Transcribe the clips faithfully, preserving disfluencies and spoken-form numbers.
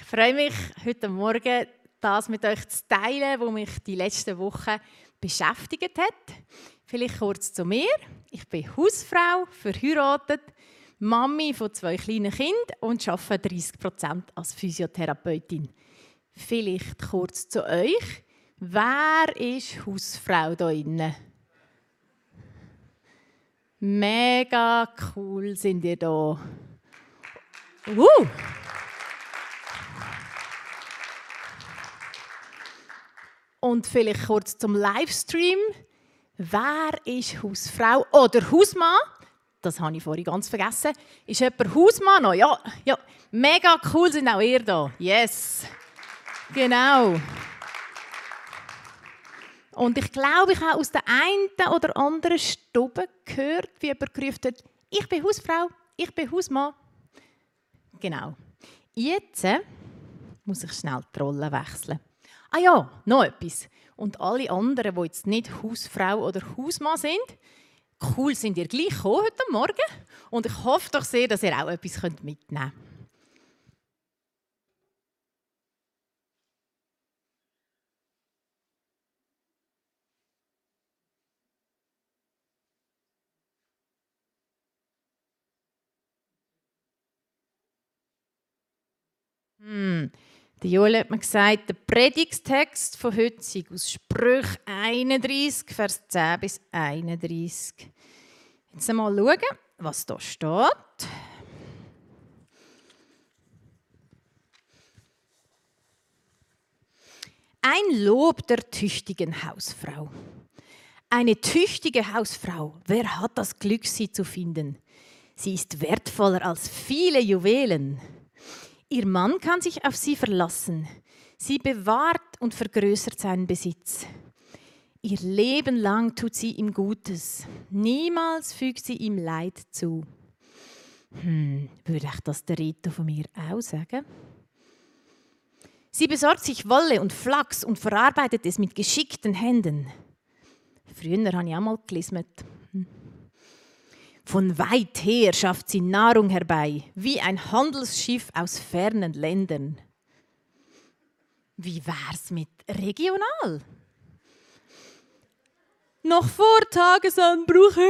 freue mich, heute Morgen das mit euch zu teilen, was mich die letzten Wochen beschäftigt hat. Vielleicht kurz zu mir. Ich bin Hausfrau, verheiratet, Mami von zwei kleinen Kindern und arbeite dreißig Prozent als Physiotherapeutin. Vielleicht kurz zu euch. Wer ist Hausfrau hier innen? Mega cool sind ihr da. Uh. Und vielleicht kurz zum Livestream. Wer ist Hausfrau oder Hausmann? Das habe ich vorhin ganz vergessen. Ist jemand Hausmann noch? Ja, ja. Mega cool sind auch ihr da. Yes. Genau. Und ich glaube, ich habe aus der einen oder anderen Stube gehört, wie jemand gerufen hat, ich bin Hausfrau, ich bin Hausmann. Genau. Jetzt muss ich schnell die Rolle wechseln. Ah ja, noch etwas. Und alle anderen, die jetzt nicht Hausfrau oder Hausmann sind, cool sind ihr gleich gekommen heute Morgen. Und ich hoffe doch sehr, dass ihr auch etwas mitnehmen könnt. Hm. Der Joel hat mir gesagt, der Predigtstext von heute sei aus Sprüche einunddreißig, Vers zehn bis einunddreißig. Jetzt mal schauen, was da steht. Ein Lob der tüchtigen Hausfrau. Eine tüchtige Hausfrau, wer hat das Glück, sie zu finden? Sie ist wertvoller als viele Juwelen. Ihr Mann kann sich auf sie verlassen. Sie bewahrt und vergrößert seinen Besitz. Ihr Leben lang tut sie ihm Gutes. Niemals fügt sie ihm Leid zu. Hm, würde ich das der Rito von mir auch sagen? Sie besorgt sich Wolle und Flachs und verarbeitet es mit geschickten Händen. Früher habe ich auch mal gelismet. Hm. Von weit her schafft sie Nahrung herbei, wie ein Handelsschiff aus fernen Ländern. Wie wär's mit regional? Noch vor Tagesanbruch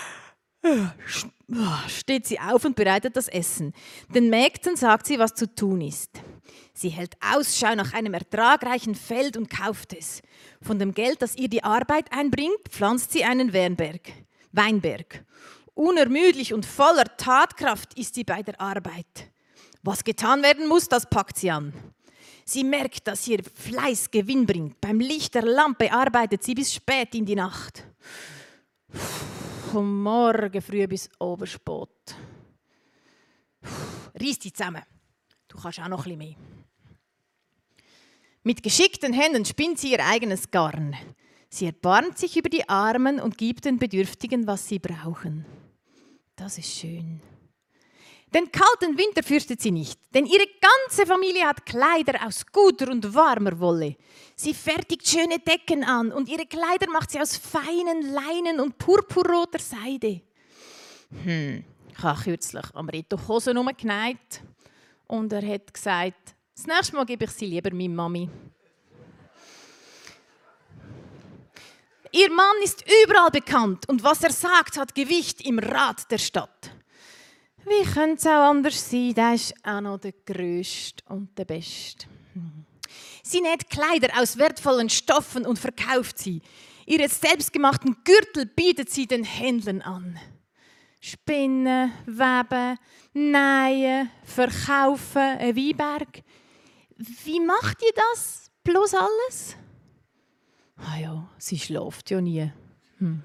steht sie auf und bereitet das Essen. Den Mägden sagt sie, was zu tun ist. Sie hält Ausschau nach einem ertragreichen Feld und kauft es. Von dem Geld, das ihr die Arbeit einbringt, pflanzt sie einen Weinberg. Weinberg. Unermüdlich und voller Tatkraft ist sie bei der Arbeit. Was getan werden muss, das packt sie an. Sie merkt, dass ihr Fleiß Gewinn bringt. Beim Licht der Lampe arbeitet sie bis spät in die Nacht. Vom Morgen früh bis oben spät. Reiss dich zusammen. Du kannst auch noch ein bisschen mehr. Mit geschickten Händen spinnt sie ihr eigenes Garn. Sie erbarmt sich über die Armen und gibt den Bedürftigen, was sie brauchen. Das ist schön. Den kalten Winter fürchtet sie nicht, denn ihre ganze Familie hat Kleider aus guter und warmer Wolle. Sie fertigt schöne Decken an und ihre Kleider macht sie aus feinen Leinen und purpurroter Seide. Hm, ich habe kürzlich am Rito Hosen umgenäht und er hat gesagt, das nächste Mal gebe ich sie lieber meiner Mami. Ihr Mann ist überall bekannt und was er sagt, hat Gewicht im Rat der Stadt. Wie könnte es auch anders sein? Der ist auch noch der Größte und der Beste. Sie näht Kleider aus wertvollen Stoffen und verkauft sie. Ihre selbstgemachten Gürtel bietet sie den Händlern an. Spinnen, weben, nähen, verkaufen, ein Weinberg. Wie macht ihr das? Bloß alles? Ah ja, sie schläft ja nie. Hm.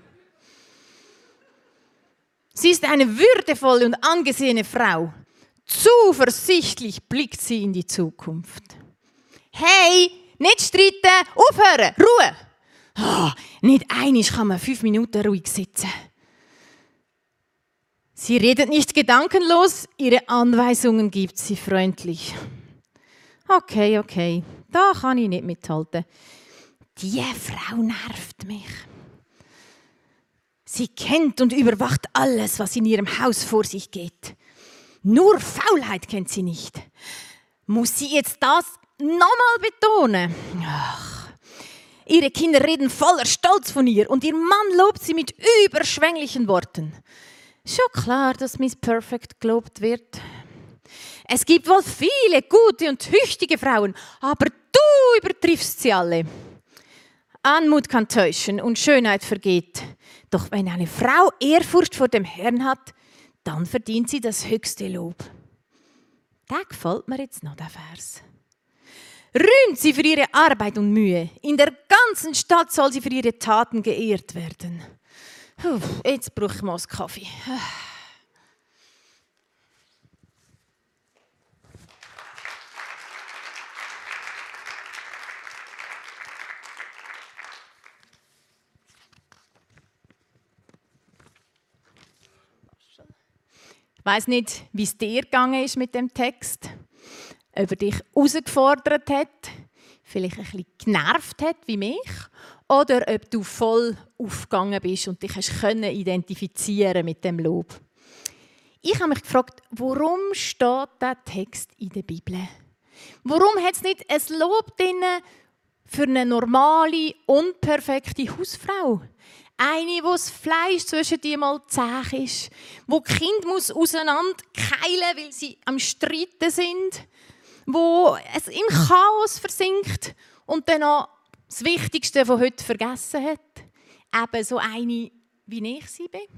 Sie ist eine würdevolle und angesehene Frau. Zuversichtlich blickt sie in die Zukunft. Hey, nicht streiten, aufhören, Ruhe! Oh, nicht einmal kann man fünf Minuten ruhig sitzen. Sie redet nicht gedankenlos, ihre Anweisungen gibt sie freundlich. Okay, okay, da kann ich nicht mithalten. Die Frau nervt mich. Sie kennt und überwacht alles, was in ihrem Haus vor sich geht. Nur Faulheit kennt sie nicht. Muss sie jetzt das nochmal betonen? Ach. Ihre Kinder reden voller Stolz von ihr und ihr Mann lobt sie mit überschwänglichen Worten. Schon klar, dass Miss Perfect gelobt wird. Es gibt wohl viele gute und tüchtige Frauen, aber du übertriffst sie alle. Anmut kann täuschen und Schönheit vergeht. Doch wenn eine Frau Ehrfurcht vor dem Herrn hat, dann verdient sie das höchste Lob. Der gefällt mir jetzt noch, der Vers. Rühmt sie für ihre Arbeit und Mühe. In der ganzen Stadt soll sie für ihre Taten geehrt werden. Puh, jetzt brauche ich mal einen Kaffee. Ich weiss nicht, wie es dir gegangen ist mit dem Text. Ob er dich herausgefordert hat, vielleicht ein bisschen genervt hat wie mich, oder ob du voll aufgegangen bist und dich hast können identifizieren mit dem Lob. Ich habe mich gefragt, warum steht der Text in der Bibel? Warum hat es nicht ein Lob drin für eine normale, unperfekte Hausfrau? Eine, wo das Fleisch zwischen die mal zäh ist, wo das Kind muss auseinander keilen, weil sie am Streiten sind, wo es im Chaos versinkt und dann noch das Wichtigste von heute vergessen hat. Eben so eine, wie ich sie bin.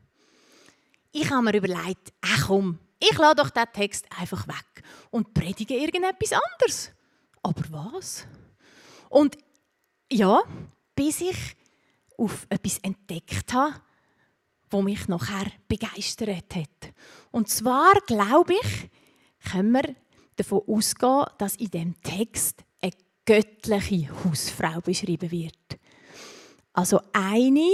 Ich habe mir überlegt, ach komm, ich lasse doch diesen Text einfach weg und predige irgendetwas anderes. Aber was? Und ja, bis ich auf etwas entdeckt habe, das mich nachher begeistert hat. Und zwar, glaube ich, können wir davon ausgehen, dass in diesem Text eine göttliche Hausfrau beschrieben wird. Also eine,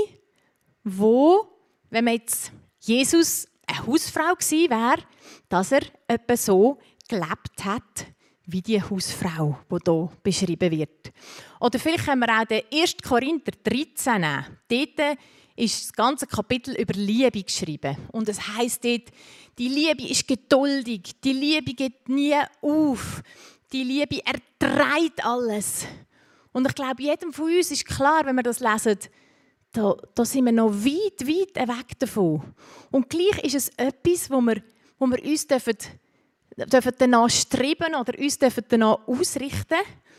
wo, wenn man jetzt Jesus eine Hausfrau gewesen wäre, dass er etwa so gelebt hat, wie die Hausfrau, die hier beschrieben wird. Oder vielleicht können wir auch den ersten Korinther dreizehn nehmen. Dort ist das ganze Kapitel über Liebe geschrieben. Und es heisst dort, die Liebe ist geduldig, die Liebe geht nie auf, die Liebe erträgt alles. Und ich glaube, jedem von uns ist klar, wenn wir das lesen, da, da sind wir noch weit, weit weg davon. Und gleich ist es etwas, wo wir, wo wir uns dürfen, dürfen danach streben oder uns dürfen danach ausrichten.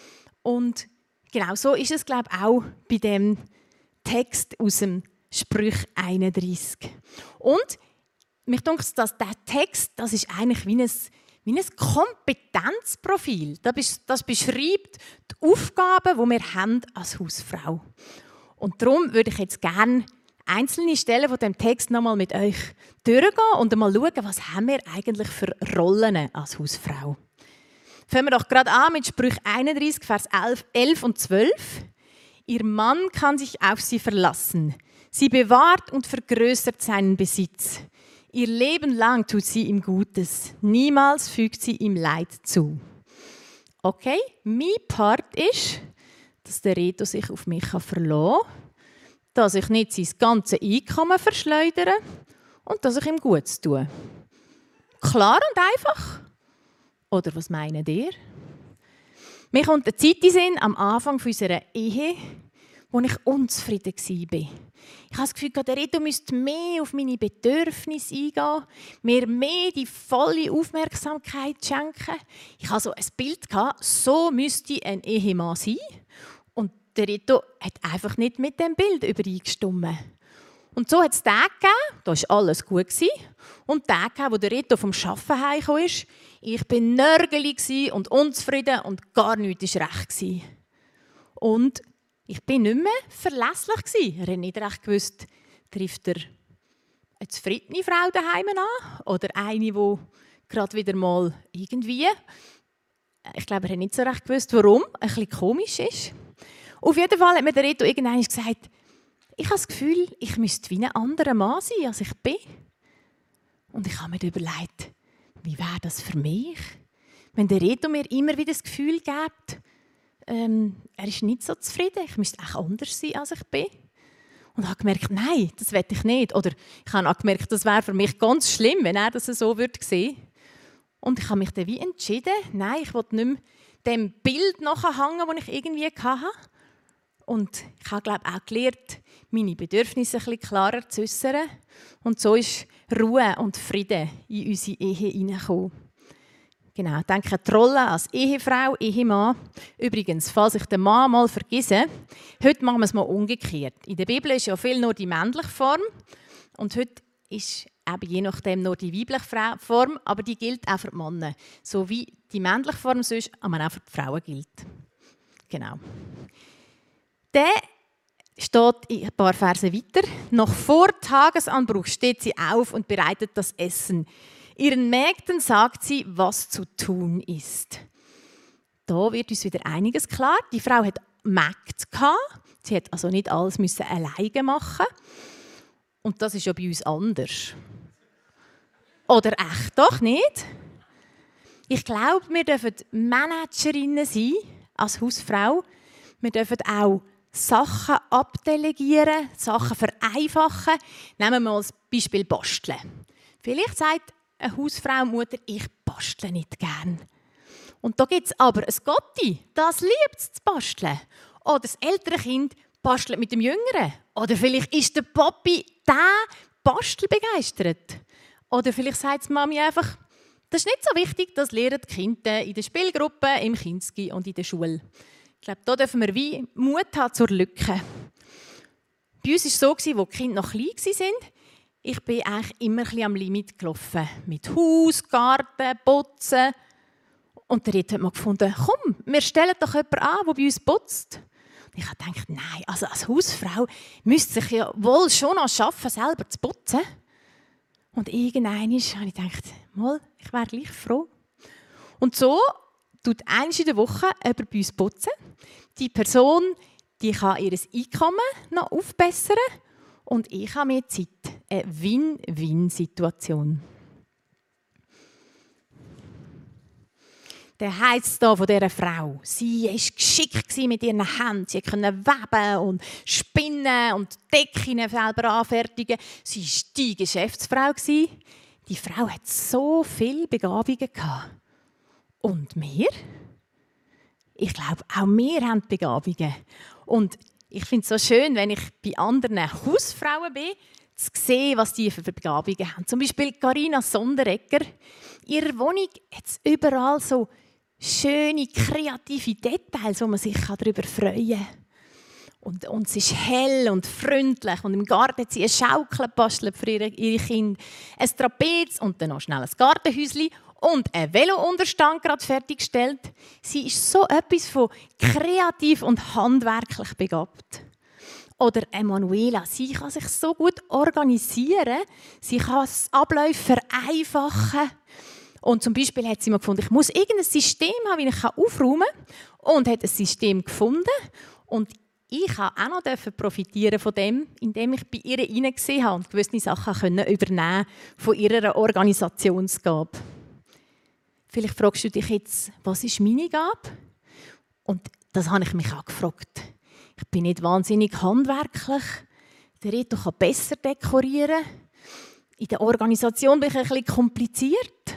Und genau so ist es, glaube ich, auch bei dem Text aus dem Sprüche einunddreißig. Und mich denkt, dass dieser Text, das ist eigentlich wie ein, wie ein Kompetenzprofil. Das, das beschreibt die Aufgaben, die wir haben als Hausfrau. Und darum würde ich jetzt gerne einzelne Stellen von dem Text nochmal mit euch durchgehen und einmal schauen, was haben wir eigentlich für Rollen als Hausfrau. Fangen wir doch gerade an mit Sprüche einunddreißig, Vers elf und zwölf. Ihr Mann kann sich auf sie verlassen. Sie bewahrt und vergrößert seinen Besitz. Ihr Leben lang tut sie ihm Gutes. Niemals fügt sie ihm Leid zu. Okay, mein Part ist, dass der Reto sich auf mich verlassen kann, dass ich nicht sein ganzes Einkommen verschleudere und dass ich ihm Gutes tue. Klar und einfach? Oder was meinen ihr? Mir kommt eine Zeit in den Sinn am Anfang unserer Ehe, wo ich unzufrieden war. Ich habe das Gefühl, der Reto müsste mehr auf meine Bedürfnisse eingehen, mir mehr die volle Aufmerksamkeit schenken. Ich hatte so ein Bild, so müsste ein Ehemann sein. Und der Reto hat einfach nicht mit dem Bild übereingestimmt. Und so hat es Tage gegeben, da war alles gut. Und Tage gegeben, wo der Reto vom Arbeiten heimgekommen ist. Ich war nörgelig und unzufrieden und gar nichts war recht. Und ich war nicht mehr verlässlich. Er hat nicht recht gewusst, trifft er eine zufriedene Frau daheim an oder eine, die gerade wieder mal irgendwie, ich glaube, er hat nicht so recht gewusst, warum, ein bisschen komisch ist. Auf jeden Fall hat mir der Reto irgendwann gesagt, ich habe das Gefühl, ich müsste wie ein anderer Mann sein, als ich bin. Und ich habe mir überlegt, wie wäre das für mich, wenn der Reto mir immer wieder das Gefühl gibt, ähm, er ist nicht so zufrieden, ich müsste auch anders sein, als ich bin. Und habe gemerkt, nein, das will ich nicht. Oder ich habe auch gemerkt, das wäre für mich ganz schlimm, wenn er das so würde sehen. Und ich habe mich dann wie entschieden, nein, ich will nicht mehr dem Bild nachhängen, das ich irgendwie hatte. Und ich habe, glaube ich, auch gelernt, meine Bedürfnisse ein bisschen klarer zu äußern. Und so ist Ruhe und Frieden in unsere Ehe hineingekommen. Genau, ich denke, die Rolle als Ehefrau, Ehemann. Übrigens, falls ich den Mann mal vergesse, heute machen wir es mal umgekehrt. In der Bibel ist ja viel nur die männliche Form. Und heute ist eben je nachdem nur die weibliche Form, aber die gilt auch für die Männer. So wie die männliche Form sonst, aber auch für die Frauen gilt. Genau. Dann steht ein paar Verse weiter. Noch vor Tagesanbruch steht sie auf und bereitet das Essen. Ihren Mägden sagt sie, was zu tun ist. Da wird uns wieder einiges klar. Die Frau hat Mägde gehabt. Sie hat also nicht alles müssen alleine machen. Und das ist ja bei uns anders. Oder echt doch nicht? Ich glaube, wir dürfen Managerinnen sein als Hausfrau. Wir dürfen auch Sachen abdelegieren, Sachen vereinfachen. Nehmen wir mal das Beispiel Basteln. Vielleicht sagt eine Hausfrau, Mutter, ich bastle nicht gern. Und da gibt es aber ein Gotti, das liebt es zu basteln. Oder das ältere Kind bastelt mit dem Jüngeren. Oder vielleicht ist der Papi der Bastel begeistert. Oder vielleicht sagt die Mami einfach, das ist nicht so wichtig, das lernen die Kinder in der Spielgruppe, im Kinski und in der Schule. Ich glaube, da dürfen wir wie Mut haben zur Lücke. Bei uns war es so, als die Kinder noch klein waren, ich bin eigentlich immer ein bisschen am Limit gelaufen. Mit Haus, Garten, Putzen. Und der Ritt hat man gefunden, komm, wir stellen doch jemanden an, der bei uns putzt. Und ich habe gedacht, nein, also als Hausfrau müsste sich ja wohl schon noch schaffen, selber zu putzen. Und irgendwann habe ich gedacht, mal, ich wäre gleich froh. Und so tut einmal in der Woche jemand bei uns putzen. Die Person, die kann ihr Einkommen noch aufbessern und ich habe mehr Zeit. Eine Win-Win-Situation. Der heisst es hier von dieser Frau. Sie war geschickt mit ihren Händen. Sie konnte weben und spinnen und Decken selber anfertigen. Sie war die Geschäftsfrau. Die Frau hat so viele Begabungen gehabt. Und wir? Ich glaube, auch wir haben Begabungen. Und ich finde es so schön, wenn ich bei anderen Hausfrauen bin, zu sehen, was die für Begabungen haben. Zum Beispiel Carina Sonderegger. In ihrer Wohnung hat es überall so schöne, kreative Details, wo man sich darüber freuen kann. Und, und es ist hell und freundlich. Und im Garten hat sie eine Schaukel gebastelt für ihre, ihre Kinder. Ein Trapez und dann noch schnell ein Gartenhäuschen und einen Velounterstand gerade fertiggestellt. Sie ist so etwas von kreativ und handwerklich begabt. Oder Emanuela, sie kann sich so gut organisieren. Sie kann Abläufe vereinfachen. Und zum Beispiel hat sie mal gefunden, ich muss irgendein System haben, wie ich aufräumen kann. Und hat ein System gefunden. Und ich durfte auch noch profitieren von dem, indem ich bei ihr hineingesehen habe und gewisse Sachen übernehmen von ihrer Organisationsgabe. Vielleicht fragst du dich jetzt, was ist meine Gabe? Und das habe ich mich auch gefragt. Ich bin nicht wahnsinnig handwerklich. Der Reto kann besser dekorieren. In der Organisation bin ich ein bisschen kompliziert.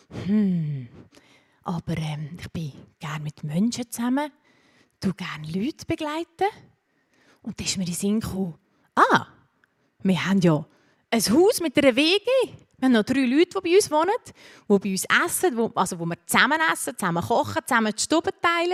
Hm. Aber ähm, ich bin gerne mit Menschen zusammen. Du gerne Leute begleiten. Und da ist mir in den Sinn gekommen, ah, wir haben ja ein Haus mit einer W G. Wir haben noch drei Leute, die bei uns wohnen, die bei uns essen, wo, also wo wir zusammen essen, zusammen kochen, zusammen die Stube teilen.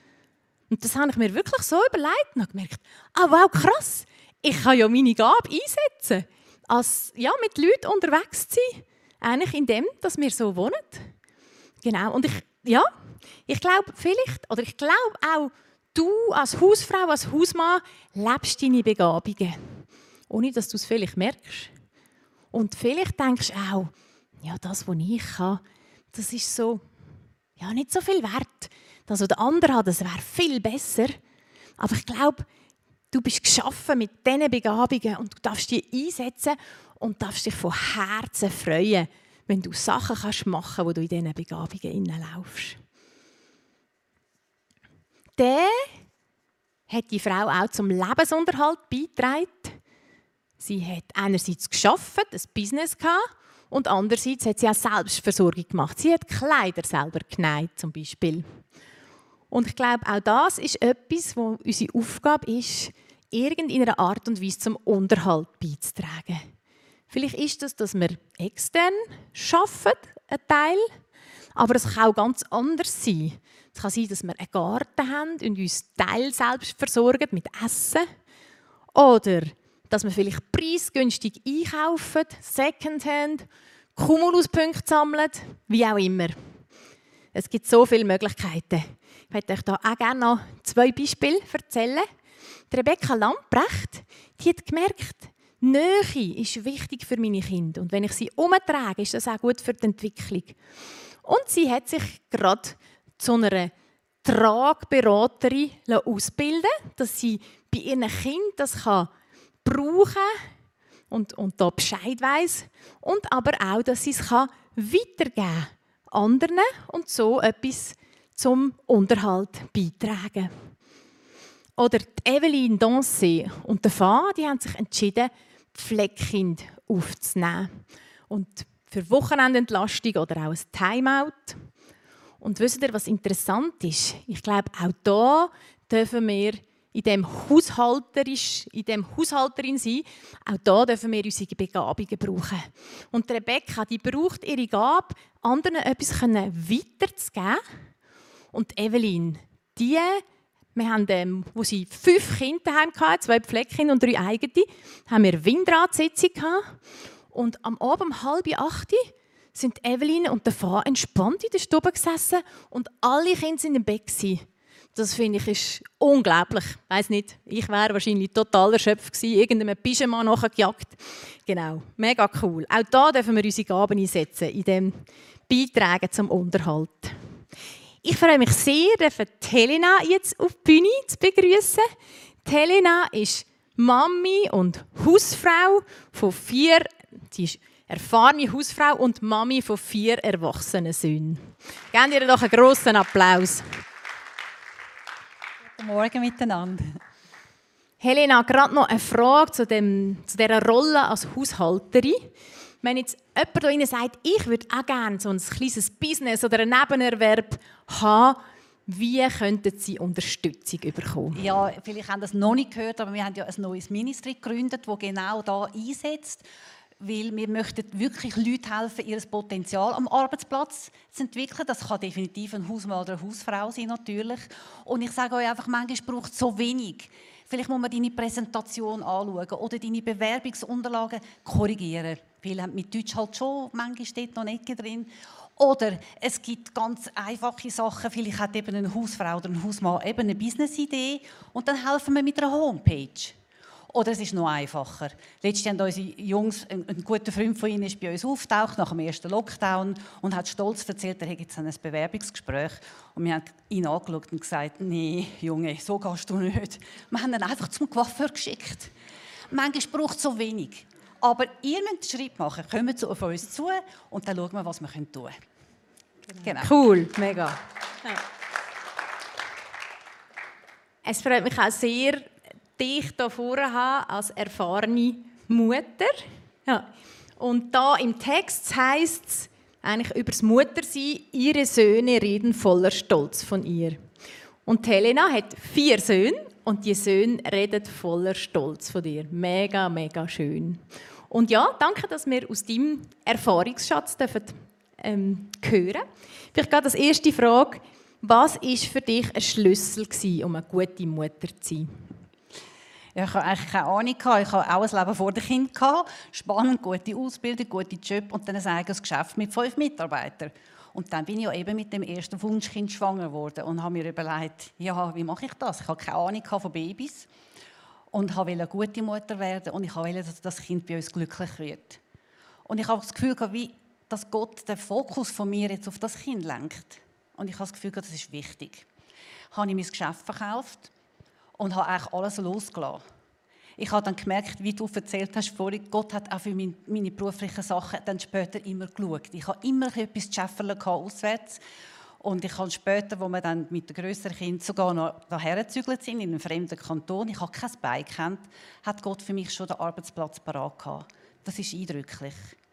Und das habe ich mir wirklich so überlegt und habe gemerkt, ah, wow, krass, ich kann ja meine Gabe einsetzen, als ja, mit Leuten unterwegs zu sein, eigentlich in dem, dass wir so wohnen. Genau, und ich, ja, ich glaube vielleicht, oder ich glaube auch, du als Hausfrau, als Hausmann lebst deine Begabungen, ohne dass du es vielleicht merkst. Und vielleicht denkst du auch, ja, das, was ich kann, das ist so, ja, nicht so viel wert. Das, was der andere hat, das wäre viel besser. Aber ich glaube, du bist geschaffen mit diesen Begabungen und du darfst die einsetzen und darfst dich von Herzen freuen, wenn du Sachen kannst machen, wo du in diesen Begabungen hineinlaufst. Der hat die Frau auch zum Lebensunterhalt beigetragen. Sie hat einerseits gearbeitet, ein Business gehabt, Und andererseits hat sie auch Selbstversorgung gemacht. Sie hat Kleider selber genäht, zum Beispiel. Und ich glaube, auch das ist etwas, wo unsere Aufgabe ist, irgendeiner Art und Weise zum Unterhalt beizutragen. Vielleicht ist das, dass wir extern arbeiten, ein Teil, aber es kann auch ganz anders sein. Es kann sein, dass wir einen Garten haben und uns Teil selbst versorgen mit Essen. Oder dass wir vielleicht preisgünstig einkaufen, Secondhand, Cumulus-Punkte sammeln, wie auch immer. Es gibt so viele Möglichkeiten. Ich möchte euch hier auch gerne noch zwei Beispiele erzählen. Die Rebecca Lamprecht, die hat gemerkt, Nähe ist wichtig für meine Kinder. Und wenn ich sie umtrage, ist das auch gut für die Entwicklung. Und sie hat sich gerade zu einer Tragberaterin ausbilden lassen, dass sie bei ihren Kindern das kann brauchen und, und da Bescheid weiss. Und aber auch, dass sie es kann weitergeben kann anderen und so etwas zum Unterhalt beitragen. Oder die Eveline Dancé und der Fa, die haben sich entschieden, Pflegekind aufzunehmen. Und für Wochenendentlastung oder auch ein Timeout. Und wisst ihr, was interessant ist? Ich glaube, auch da dürfen wir in dem Haushalterisch, in dem Haushalterin sein. Auch da dürfen wir unsere Begabungen brauchen. Und Rebecca, die braucht ihre Gabe, anderen etwas weiterzugeben. Und Eveline, die Wir haben, ähm, wo sie fünf Kinder daheim hatten, zwei Pflegekinder und drei eigene, haben wir Windradsitzung gehabt. Und am Abend um halb acht sind Eveline und der Fa entspannt in der Stube gesessen und alle Kinder sind im Bett gewesen. Das finde ich ist unglaublich. Ich weiss nicht, ich wäre wahrscheinlich total erschöpft gewesen, irgendeinem Pyjama nachgejagt. Genau, mega cool. Auch da dürfen wir unsere Gaben einsetzen, in dem Beitragen zum Unterhalt. Ich freue mich sehr, die Helena jetzt auf die Bühne zu begrüßen. Helena ist Mami und Hausfrau von vier, sie ist erfahrene Hausfrau und Mami von vier erwachsenen Söhnen. Gebt ihr doch einen grossen Applaus. Guten Morgen miteinander. Helena, gerade noch eine Frage zu, dem, zu dieser Rolle als Haushalterin. Wenn jetzt jemand da Ihnen sagt, ich würde auch gerne so ein kleines Business oder einen Nebenerwerb haben, wie könnten Sie Unterstützung bekommen? Ja, vielleicht haben Sie das noch nicht gehört, aber wir haben ja ein neues Ministry gegründet, das genau da einsetzt. Weil wir möchten wirklich Leuten helfen, ihr Potenzial am Arbeitsplatz zu entwickeln. Das kann definitiv ein Hausmann oder eine Hausfrau sein, natürlich. Und ich sage euch einfach, manchmal braucht es so wenig. Vielleicht muss man deine Präsentation anschauen oder deine Bewerbungsunterlagen korrigieren. Viele haben mit Deutsch halt schon, manchmal steht noch nicht drin. Oder es gibt ganz einfache Sachen. Vielleicht hat eben eine Hausfrau oder ein Hausmann eben eine Businessidee und dann helfen wir mit einer Homepage. Oder es ist noch einfacher. Letztens haben unsere Jungs, ein, ein guter Freund von ihnen ist bei uns aufgetaucht nach dem ersten Lockdown und hat stolz erzählt, er hätte jetzt ein Bewerbungsgespräch. Und wir haben ihn angeschaut und gesagt, nee, Junge, so gehst du nicht. Wir haben ihn einfach zum Coiffeur geschickt. Manchmal braucht es so wenig. Aber ihr müsst den Schritt machen, kommt auf uns zu und dann schauen wir, was wir tun können. Genau. Cool, mega. Ja. Es freut mich auch sehr, dich hier vorne haben als erfahrene Mutter. Ja. Und da im Text heisst es eigentlich über das Muttersein, ihre Söhne reden voller Stolz von ihr. Und Helena hat vier Söhne und die Söhne reden voller Stolz von dir. Mega, mega schön. Und ja, danke, dass wir aus deinem Erfahrungsschatz dürfen, ähm, hören. Vielleicht gerade als erste Frage, was war für dich ein Schlüssel gewesen, um eine gute Mutter zu sein? Ja, ich hatte eigentlich keine Ahnung. Ich hatte auch ein Leben vor dem Kind. Spannend, gute Ausbildung, gute Job und dann ein eigenes Geschäft mit fünf Mitarbeitern. Und dann bin ich ja eben mit dem ersten Wunschkind schwanger geworden und habe mir überlegt, ja, wie mache ich das? Ich hatte keine Ahnung von Babys und wollte eine gute Mutter werden und ich wollte, dass das Kind bei uns glücklich wird. Und ich habe das Gefühl, wie, dass Gott den Fokus von mir jetzt auf das Kind lenkt. Und ich habe das Gefühl, das ist wichtig. Dann habe ich mein Geschäft verkauft und habe eigentlich alles losgelassen. Ich habe dann gemerkt, wie du erzählt hast vorhin, Gott hat auch für meine, meine beruflichen Sachen dann später immer geschaut. Ich habe immer etwas zu scheffeln auswärts. Und ich habe später, wo wir dann mit den grösseren Kindern sogar noch daher gezügelt sind, in einem fremden Kanton, ich habe kein Bein gekannt, hat Gott für mich schon den Arbeitsplatz parat gehabt. Das ist eindrücklich.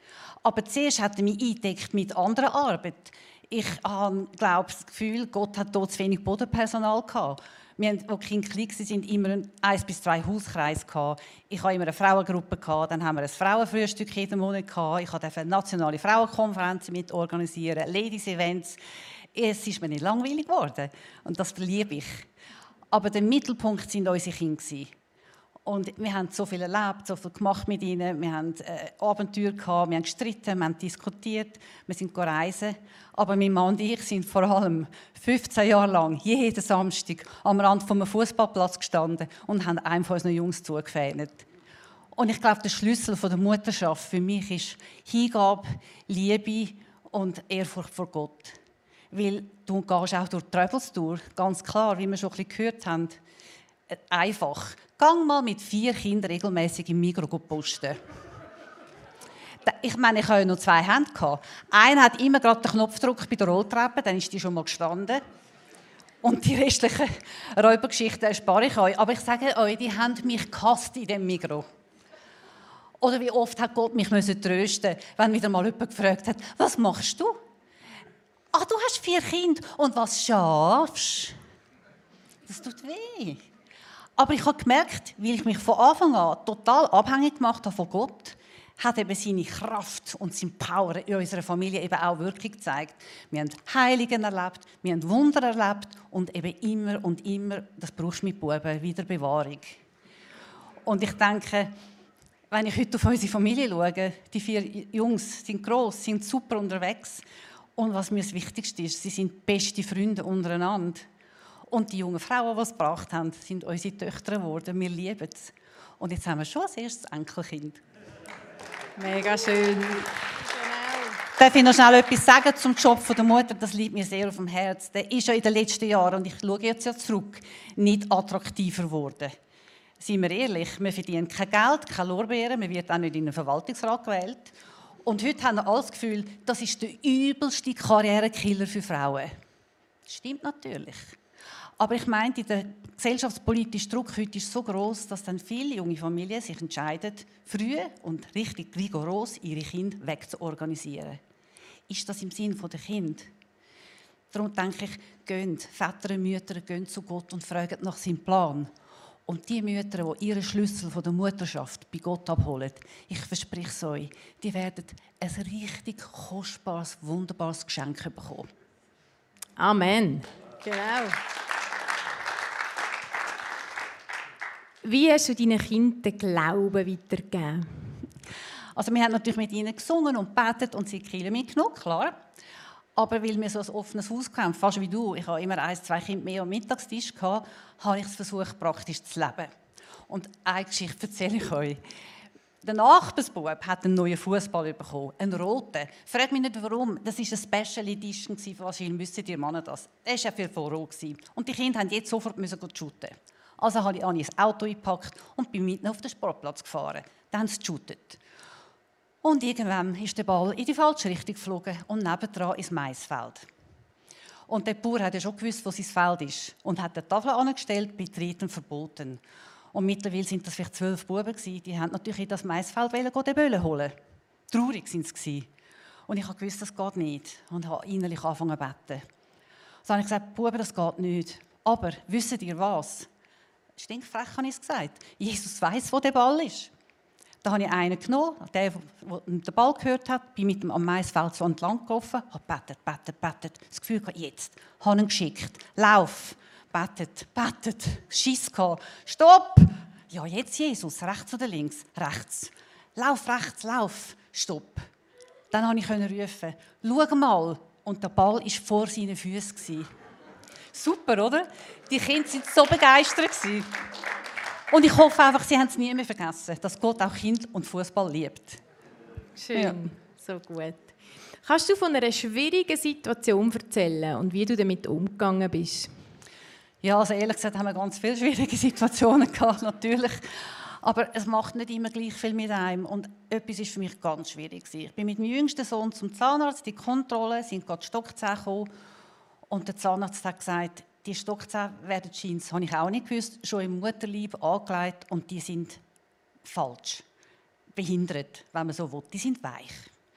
Aber zuerst hat er mich eingedeckt mit anderer Arbeit. Ich habe, glaube das Gefühl, Gott hat dort zu wenig Bodenpersonal gehabt. Wir hatten, als die Kinder klein waren, immer eins bis zwei Hauskreise gehabt. Ich hatte immer eine Frauengruppe gehabt, dann haben wir ein Frauenfrühstück jeden Monat gehabt. Ich durfte nationale Frauenkonferenzen mit organisieren, Ladies-Events. Es ist mir nicht langweilig geworden und das liebe ich. Aber der Mittelpunkt waren unsere Kinder. Und wir haben so viel erlebt, so viel gemacht mit ihnen. Wir haben äh, Abenteuer gehabt, wir haben gestritten, wir haben diskutiert, wir sind reisen. Aber mein Mann und ich sind vor allem fünfzehn Jahre lang jeden Samstag am Rand von einem Fußballplatz gestanden und haben einem von unseren Jungs zugefähnet. Und ich glaube, der Schlüssel der Mutterschaft für mich ist Hingabe, Liebe und Ehrfurcht vor Gott. Weil du gehst auch durch Troubles durch, ganz klar, wie wir schon ein bisschen gehört haben. Einfach. Gang mal mit vier Kindern regelmäßig im Migros posten. Ich meine, ich hatte ja nur zwei Hände. Einer hat immer gerade den Knopfdruck bei der Rolltreppe, dann ist die schon mal gestanden. Und die restlichen Räubergeschichten erspare ich euch. Aber ich sage euch, die haben mich gehasst in diesem Migros. Oder wie oft hat Gott mich trösten, wenn wieder mal jemand gefragt hat, was machst du? Ah, du hast vier Kinder. Und was schaffst? Das tut weh. Aber ich habe gemerkt, weil ich mich von Anfang an total abhängig gemacht habe von Gott, hat eben seine Kraft und sein Power in unserer Familie eben auch wirklich gezeigt. Wir haben Heiligen erlebt, wir haben Wunder erlebt und eben immer und immer, das brauchst du mit Buben, wieder Bewahrung. Und ich denke, wenn ich heute auf unsere Familie schaue, die vier Jungs sind gross, sind super unterwegs und was mir das Wichtigste ist, sie sind beste Freunde untereinander. Und die jungen Frauen, die es gebracht haben, sind unsere Töchter geworden. Wir lieben es. Und jetzt haben wir schon als erstes Enkelkind. Mega schön. Genau. Darf ich noch schnell etwas sagen zum Job der Mutter? Das liegt mir sehr auf dem Herzen. Der ist ja in den letzten Jahren, und ich schaue jetzt ja zurück, nicht attraktiver geworden. Seien wir ehrlich, wir verdienen kein Geld, keine Lorbeeren, man wird auch nicht in den Verwaltungsrat gewählt. Und heute haben wir alles das Gefühl, das ist der übelste Karrierekiller für Frauen. Das stimmt natürlich. Aber ich meine, der gesellschaftspolitische Druck heute ist so groß, dass dann viele junge Familien sich entscheiden, früh und richtig rigoros ihre Kinder wegzuorganisieren. Ist das im Sinn der Kinder? Darum denke ich, geht, Väter und Mütter gehen zu Gott und fragen nach seinem Plan. Und die Mütter, die ihren Schlüssel von der Mutterschaft bei Gott abholen, ich verspreche es euch, die werden ein richtig kostbares, wunderbares Geschenk bekommen. Amen. Genau. Wie hast du deinen Kindern den Glauben weitergegeben? Also wir haben natürlich mit ihnen gesungen und gebetet und sie Kinder mitgenommen, klar. Aber weil wir so ein offenes Haus hatten, fast wie du, ich habe immer ein, zwei Kinder mehr am Mittagstisch gehabt, habe ich es versucht, praktisch zu leben. Und eine Geschichte erzähle ich euch. Der Nachbarsbub hat einen neuen Fußball bekommen, einen roten. Frag mich nicht warum, das war eine Special Edition, wahrscheinlich müssen die Männer das. Er war ja viel voll rot. Und die Kinder mussten jetzt sofort shooten. Also habe ich das Auto eingepackt und bin mitten auf den Sportplatz gefahren. Dann haben sie geshootet. Und irgendwann ist der Ball in die falsche Richtung geflogen und nebendran ins Maisfeld. Und der Bauer hat ja schon gewusst, wo sein Feld ist und hat eine Tafel angestellt, Betreten verboten. Und mittlerweile sind das vielleicht zwölf Buben gewesen, die haben natürlich in das Maisfeld den Böllen holen. Traurig sind sie gewesen. Und ich habe gewusst, das geht nicht und habe innerlich angefangen zu beten. So habe ich gesagt, Buben, das geht nicht. Aber wisst ihr was? Stinkfrech habe ich es gesagt. Jesus weiss, wo der Ball ist. Da habe ich einen genommen, der, der den Ball gehört hat, bin mit ihm am Maisfeld so entlang gelaufen, habe betet, betet, betet. Das Gefühl gehabt, jetzt, habe ihn geschickt. Lauf, betet, betet, Schiss gehabt. Stopp! Ja, jetzt Jesus, rechts oder links? Rechts. Lauf, rechts, lauf. Stopp. Dann konnte ich rufen, schau mal. Und der Ball war vor seinen Füßen. Super, oder? Die Kinder waren so begeistert. Und ich hoffe einfach, sie haben es nie mehr vergessen, dass Gott auch Kind und Fußball liebt. Schön, ja. So gut. Kannst du von einer schwierigen Situation erzählen und wie du damit umgegangen bist? Ja, also ehrlich gesagt haben wir ganz viele schwierige Situationen gehabt, natürlich. Aber es macht nicht immer gleich viel mit einem. Und etwas war für mich ganz schwierig. Ich bin mit meinem jüngsten Sohn zum Zahnarzt, die Kontrolle, sind gerade Stockzähne gekommen. Und der Zahnarzt hat gesagt, die Stockzähne werden Jeans, das habe ich auch nicht gewusst, schon im Mutterleib angelegt und die sind falsch, behindert, wenn man so will. Die sind weich.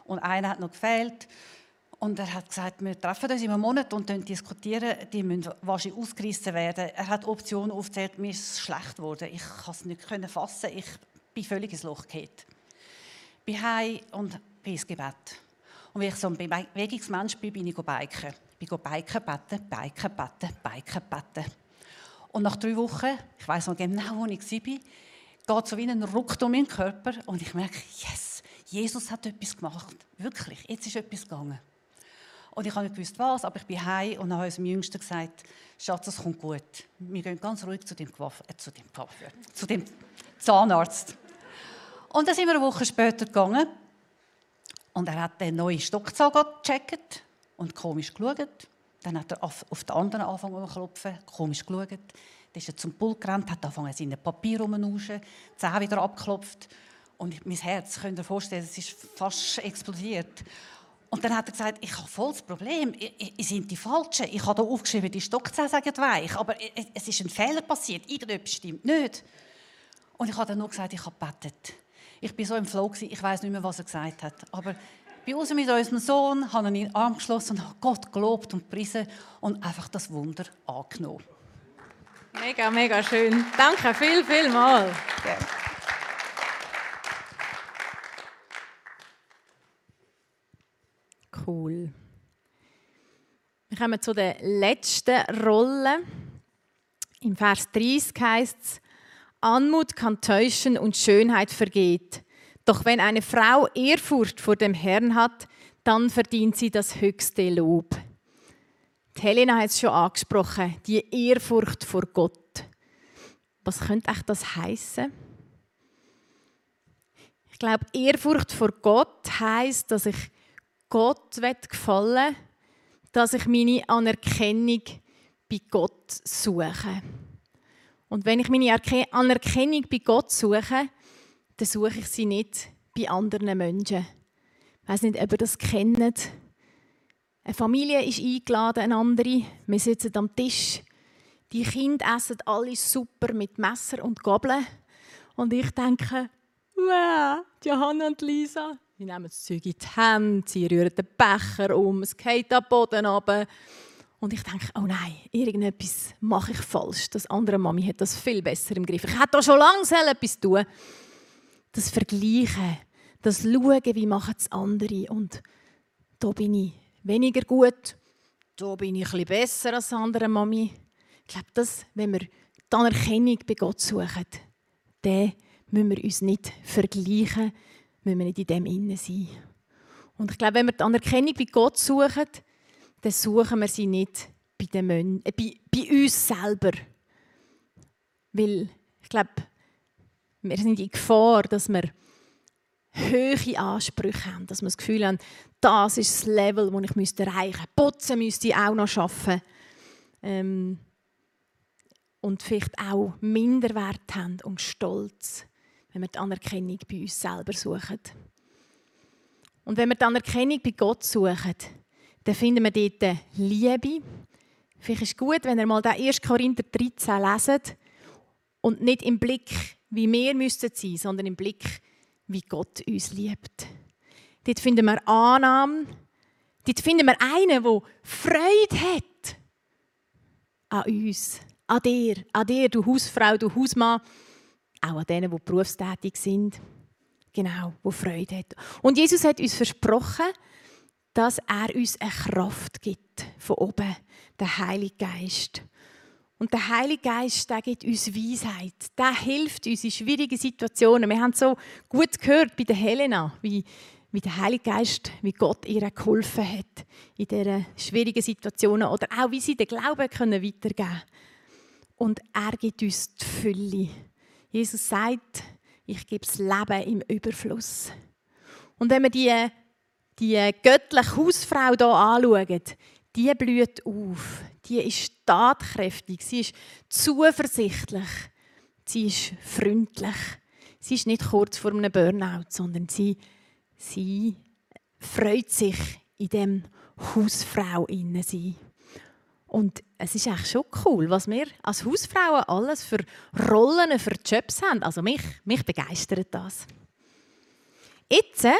Und einer hat noch gefehlt. Und er hat gesagt, wir treffen uns in einem Monat und diskutieren, die müssen wahrscheinlich ausgerissen werden. Er hat Optionen aufgezählt, mir ist es schlecht geworden. Ich konnte es nicht fassen, ich bin völlig ins Loch gefallen. Ich bin heim und bin ins Gebet. Und wie ich so ein Bewegungsmensch bin, bin ich biken. Ich bin biken, beten, biken, beten, biken, beten. Und nach drei Wochen, ich weiss noch genau, wo ich war, geht so wie ein Ruck durch meinen Körper und ich merke, yes, Jesus hat etwas gemacht. Wirklich, jetzt ist etwas gegangen. Und ich habe nicht gewusst, was, aber ich bin heim und habe unserem Jüngsten gesagt, Schatz, es kommt gut. Wir gehen ganz ruhig zu dem, Coiffeur, äh, zu dem, Coiffeur, zu dem Zahnarzt. Und dann sind wir eine Woche später gegangen und er hat den neuen Stockzahn gecheckt und komisch geschaut. Dann hat er auf, auf den anderen angefangen zu klopfen, komisch geschaut. Dann ist er zum Pult gerannt, hat angefangen, seine Papier rumzunuschen, die Zähne wieder abgeklopft. Und mein Herz, könnt ihr euch vorstellen, es ist fast explodiert. Und dann hat er gesagt, ich habe voll das Problem, ich, ich sind die Falschen. Ich habe hier aufgeschrieben, die Stockzähne sagen weich, aber es ist ein Fehler passiert, irgendetwas stimmt nicht. Und ich habe dann nur gesagt, ich habe gebetet. Ich war so im Flow, ich weiss nicht mehr, was er gesagt hat. Aber bei uns mit unserem Sohn habe ich ihn in den Arm geschlossen und habe Gott gelobt und gepriesen und einfach das Wunder angenommen. Mega, mega schön. Danke viel, viel mal. Ja. Cool. Wir kommen zu der letzten Rolle. Im Vers dreißig heißt es, Anmut kann täuschen und Schönheit vergeht. Doch wenn eine Frau Ehrfurcht vor dem Herrn hat, dann verdient sie das höchste Lob. Die Helena hat es schon angesprochen, die Ehrfurcht vor Gott. Was könnte echt das heißen? Ich glaube, Ehrfurcht vor Gott heisst, dass ich Gott gefallen will, dass ich meine Anerkennung bei Gott suche. Und wenn ich meine Anerkennung bei Gott suche, dann suche ich sie nicht bei anderen Menschen. Ich weiss nicht, ob ihr das kennt. Eine Familie ist eingeladen, eine andere. Wir sitzen am Tisch. Die Kinder essen alle super mit Messer und Gabeln. Und ich denke, wow, Johanna und Lisa, die nehmen das Zeug in die Hände, sie rühren den Becher um, es geht am Boden runter. Und ich denke, oh nein, irgendetwas mache ich falsch. Das andere Mami hat das viel besser im Griff. Ich hätte da schon lange etwas tun. Das Vergleichen, das Schauen, wie machen es andere. Und da bin ich weniger gut, da bin ich ein bisschen besser als andere Mami. Ich glaube, dass, wenn wir die Anerkennung bei Gott suchen, dann müssen wir uns nicht vergleichen, müssen wir nicht in dem Innen sein. Und ich glaube, wenn wir die Anerkennung bei Gott suchen, dann suchen wir sie nicht bei, den Mön- äh, bei, bei uns selber. Weil ich glaube, wir sind in Gefahr, dass wir hohe Ansprüche haben, dass wir das Gefühl haben, das ist das Level, das ich müsste erreichen müsste. Putzen müsste ich auch noch schaffen. Ähm, und vielleicht auch Minderwert haben und Stolz, wenn wir die Anerkennung bei uns selber suchen. Und wenn wir die Anerkennung bei Gott suchen, dann finden wir dort Liebe. Vielleicht ist es gut, wenn ihr mal den ersten Korinther dreizehn leset und nicht im Blick, wie wir müssten sein, sondern im Blick, wie Gott uns liebt. Dort finden wir Annahme. Dort finden wir einen, der Freude hat an uns, an dir, an dir, du Hausfrau, du Hausmann, auch an denen, die berufstätig sind. Genau, die Freude hat. Und Jesus hat uns versprochen, dass er uns eine Kraft gibt von oben, der Heilige Geist. Und der Heilige Geist, der gibt uns Weisheit. Der hilft uns in schwierigen Situationen. Wir haben so gut gehört bei der Helena, wie, wie der Heilige Geist, wie Gott ihr geholfen hat in diesen schwierigen Situationen. Oder auch, wie sie den Glauben können weitergeben können. Und er gibt uns die Fülle. Jesus sagt, ich gebe das Leben im Überfluss. Und wenn wir die, die göttliche Hausfrau hier anschauen, die blüht auf, die ist tatkräftig, sie ist zuversichtlich, sie ist freundlich. Sie ist nicht kurz vor einem Burnout, sondern sie, sie freut sich in dem Hausfrau innen sein. Und es ist eigentlich schon cool, was wir als Hausfrauen alles für Rollen, für Jobs haben. Also mich, mich begeistert das. Jetzt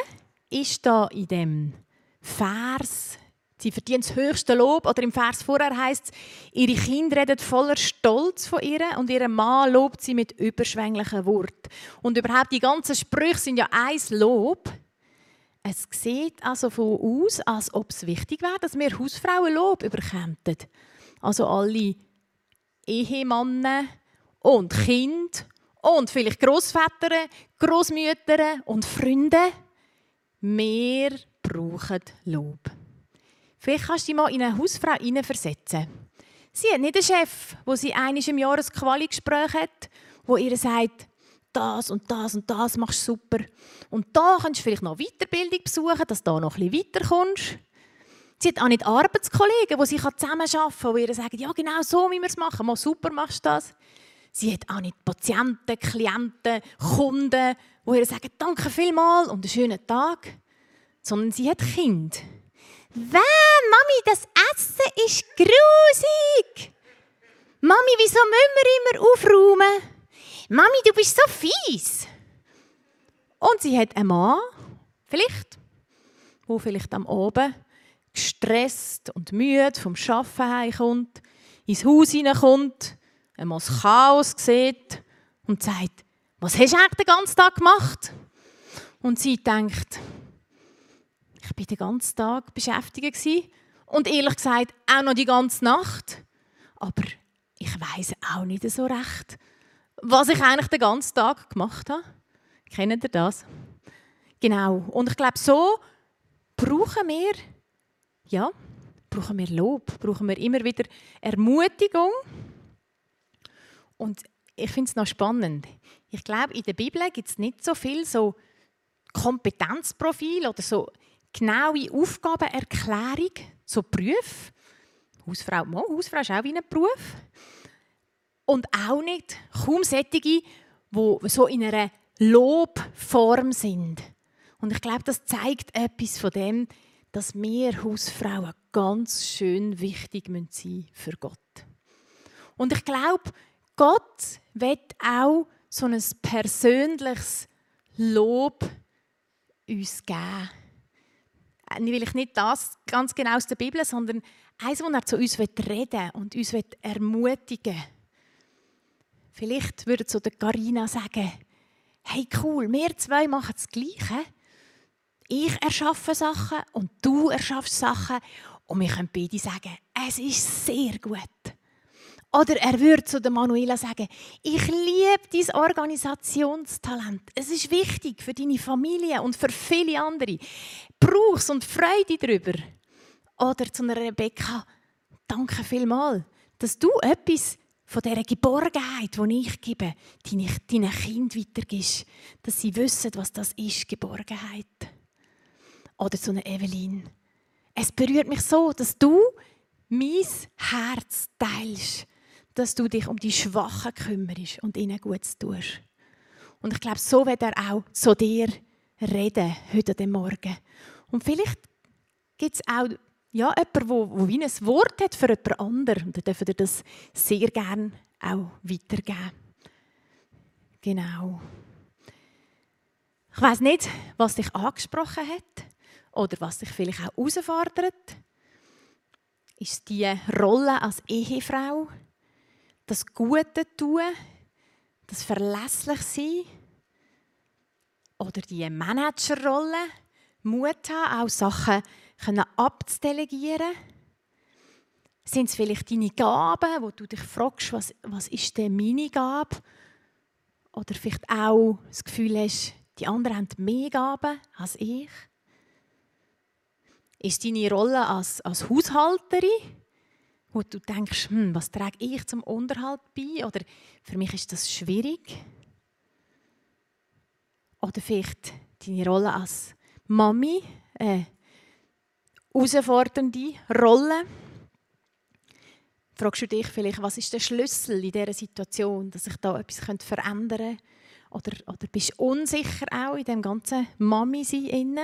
ist da in dem Vers, sie verdient das höchste Lob, oder im Vers vorher heisst es, ihre Kinder reden voller Stolz von ihr und ihren Mann lobt sie mit überschwänglichen Worten. Und überhaupt die ganzen Sprüche sind ja ein Lob. Es sieht also von aus, als ob es wichtig wäre, dass wir Hausfrauen Lob überkämen. Also alle Ehemänner und Kinder und vielleicht Grossväter, Grossmütter und Freunde. Wir brauchen Lob. Vielleicht kannst du dich mal in eine Hausfrau hineinversetzen. Sie hat nicht einen Chef, wo sie einmal im Jahr ein Quali-Gespräch hat, wo ihr sagt, das und das und das machst du super. Und da kannst du vielleicht noch Weiterbildung besuchen, dass du da noch ein bisschen weiterkommst. Sie hat auch nicht Arbeitskollegen, die sie zusammenarbeiten kann, die ihr sagen, ja genau so, wie wir es machen. Mal super machst du das. Sie hat auch nicht Patienten, Klienten, Kunden, die ihr sagen, danke vielmals und einen schönen Tag. Sondern sie hat Kinder. «Wäh, Mami, das Essen ist grusig! Mami, wieso müssen wir immer aufräumen? Mami, du bist so fies!» Und sie hat einen Mann, vielleicht, der vielleicht am Abend gestresst und müde vom Arbeiten heimkommt, ins Haus hineinkommt, einmal das Chaos sieht und sagt, «Was hast du eigentlich den ganzen Tag gemacht?» Und sie denkt, ich war den ganzen Tag beschäftigt und ehrlich gesagt auch noch die ganze Nacht. Aber ich weiss auch nicht so recht, was ich eigentlich den ganzen Tag gemacht habe. Kennt ihr das? Genau. Und ich glaube, so brauchen wir, ja, brauchen wir Lob, brauchen wir immer wieder Ermutigung. Und ich finde es noch spannend. Ich glaube, in der Bibel gibt es nicht so viel so Kompetenzprofil oder so genaue Aufgabenerklärung, so Berufe. Hausfrau, Mann, Hausfrau ist auch wie ein Beruf. Und auch nicht kaum solche, die so in einer Lobform sind. Und ich glaube, das zeigt etwas von dem, dass wir Hausfrauen ganz schön wichtig sein müssen für Gott. Und ich glaube, Gott will auch so ein persönliches Lob uns geben. Will ich nicht das ganz genau aus der Bibel, sondern eins, wo er zu uns reden will und uns ermutigen will. Vielleicht würde so der Carina sagen, hey cool, wir zwei machen das Gleiche. Ich erschaffe Sachen und du erschaffst Sachen und wir können beide sagen, es ist sehr gut. Oder er würde zu der Manuela sagen, ich liebe dein Organisationstalent. Es ist wichtig für deine Familie und für viele andere. Brauch's und Freude darüber. Oder zu einer Rebecca, danke vielmals, dass du etwas von dieser Geborgenheit, die ich gebe, deinen Kindern weitergibst, dass sie wissen, was das ist, Geborgenheit. Oder zu einer Evelyn. Es berührt mich so, dass du mein Herz teilst, dass du dich um die Schwachen kümmerst und ihnen Gutes tust. Und ich glaube, so wird er auch zu dir reden, heute an dem Morgen. Und vielleicht gibt es auch ja, jemanden, der wie ein Wort hat für jemand anderen. Und dann dürfen ihr das sehr gerne auch weitergeben. Genau. Ich weiss nicht, was dich angesprochen hat oder was dich vielleicht auch herausfordert. Ist die Rolle als Ehefrau, das Gute tun, das verlässlich sein oder die Managerrolle, Mut haben, auch Sachen abzudelegieren? Sind es vielleicht deine Gaben, wo du dich fragst, was, was ist denn meine Gabe? Oder vielleicht auch das Gefühl hast, die anderen haben mehr Gaben als ich? Ist deine Rolle als, als Haushalterin, wo du denkst, hm, was trage ich zum Unterhalt bei? Oder für mich ist das schwierig? Oder vielleicht deine Rolle als Mami, äh, herausfordernde Rolle. Fragst du dich vielleicht, was ist der Schlüssel in dieser Situation, dass sich da etwas verändern könnte? Oder, oder bist du unsicher auch in dem ganzen Mami-Sein?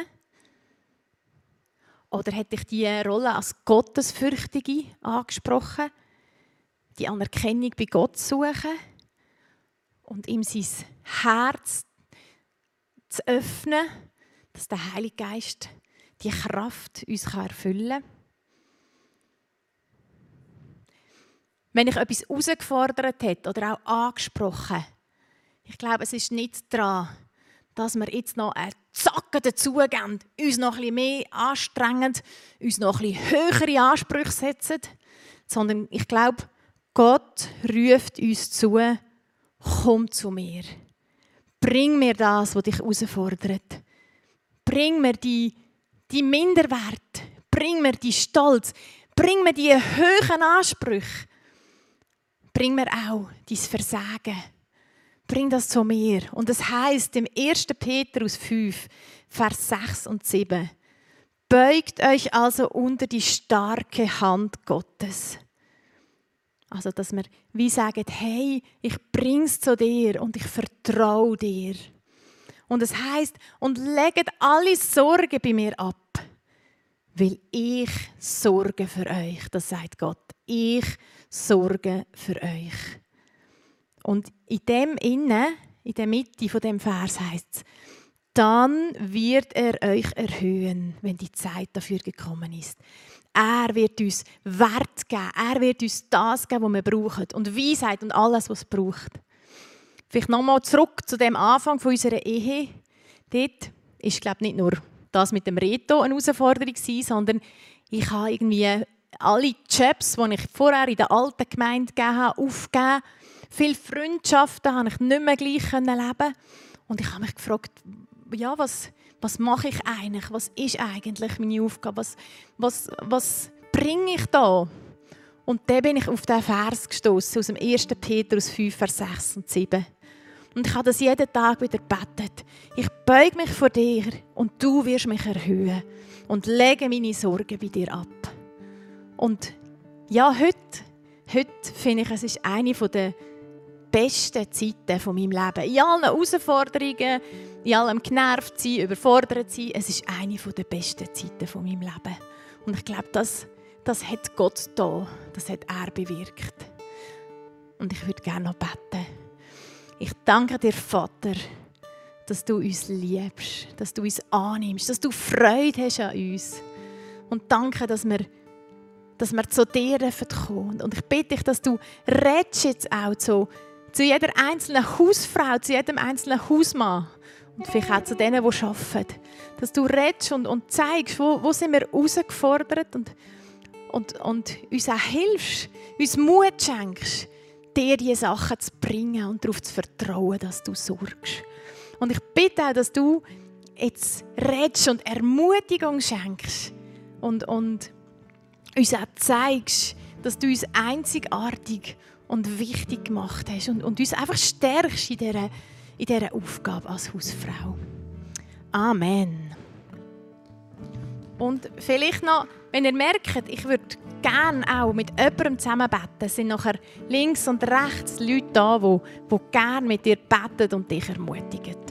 Oder hat dich die Rolle als Gottesfürchtige angesprochen? Die Anerkennung bei Gott suchen und ihm sein Herz zu öffnen, dass der Heilige Geist die Kraft uns erfüllen kann. Wenn ich etwas herausgefordert habe oder auch angesprochen, ich glaube, es ist nicht daran, dass wir jetzt noch einen Zacken dazugeben, uns noch ein bisschen mehr anstrengen, uns noch ein bisschen höhere Ansprüche setzen, sondern ich glaube, Gott ruft uns zu, komm zu mir. Bring mir das, was dich herausfordert. Bring mir die, die Minderwert. Bring mir die Stolz. Bring mir die hohen Ansprüche. Bring mir auch dein Versagen. Bring das zu mir. Und es heisst im ersten Petrus fünf, Vers sechs und sieben. Beugt euch also unter die starke Hand Gottes. Also, dass wir wie sagen, hey, ich bring's zu dir und ich vertraue dir. Und es heisst, und legt alle Sorgen bei mir ab, weil ich sorge für euch. Das sagt Gott. Ich sorge für euch. Und in dem Innen, in der Mitte von dem Vers heisst es, dann wird er euch erhöhen, wenn die Zeit dafür gekommen ist. Er wird uns Wert geben. Er wird uns das geben, was wir brauchen. Und Weisheit und alles, was es braucht. Vielleicht nochmal zurück zu dem Anfang unserer Ehe. Dort ist, glaube ich, nicht nur das mit dem Reto eine Herausforderung, sondern ich habe irgendwie alle Jobs, die ich vorher in der alten Gemeinde gegeben habe, aufgegeben. Viele Freundschaften konnte ich nicht mehr gleich leben. Und ich habe mich gefragt, ja, was, was mache ich eigentlich? Was ist eigentlich meine Aufgabe? Was, was, was bringe ich da? Und dann bin ich auf diesen Vers gestoßen aus dem ersten Petrus fünf, Vers sechs und sieben. Und ich habe das jeden Tag wieder gebetet. Ich beuge mich vor dir und du wirst mich erhöhen und lege meine Sorgen bei dir ab. Und ja, heute, heute finde ich, es ist eine der besten Zeiten von meinem Leben. In allen Herausforderungen, in allem genervt sein, überfordert sein, es ist eine der besten Zeiten von meinem Leben. Und ich glaube, das, das hat Gott da, das hat er bewirkt. Und ich würde gerne noch beten. Ich danke dir, Vater, dass du uns liebst, dass du uns annimmst, dass du Freude hast an uns. Und danke, dass wir, dass wir zu dir kommen dürfen. Und ich bitte dich, dass du redest jetzt auch zu, zu jeder einzelnen Hausfrau, zu jedem einzelnen Hausmann und vielleicht auch zu denen, die arbeiten. Dass du redest und, und zeigst, wo, wo sind wir herausgefordert und, und, und uns auch hilfst, uns Mut schenkst, dir diese Sachen zu bringen und darauf zu vertrauen, dass du sorgst. Und ich bitte auch, dass du jetzt redest und Ermutigung schenkst und, und uns auch zeigst, dass du uns einzigartig und wichtig gemacht hast und, und uns einfach stärkst in dieser, in dieser Aufgabe als Hausfrau. Amen. Und vielleicht noch, wenn ihr merkt, ich würde gerne auch mit jemandem zusammen beten. Es sind nachher links und rechts Leute da, die, die gerne mit dir beten und dich ermutigen.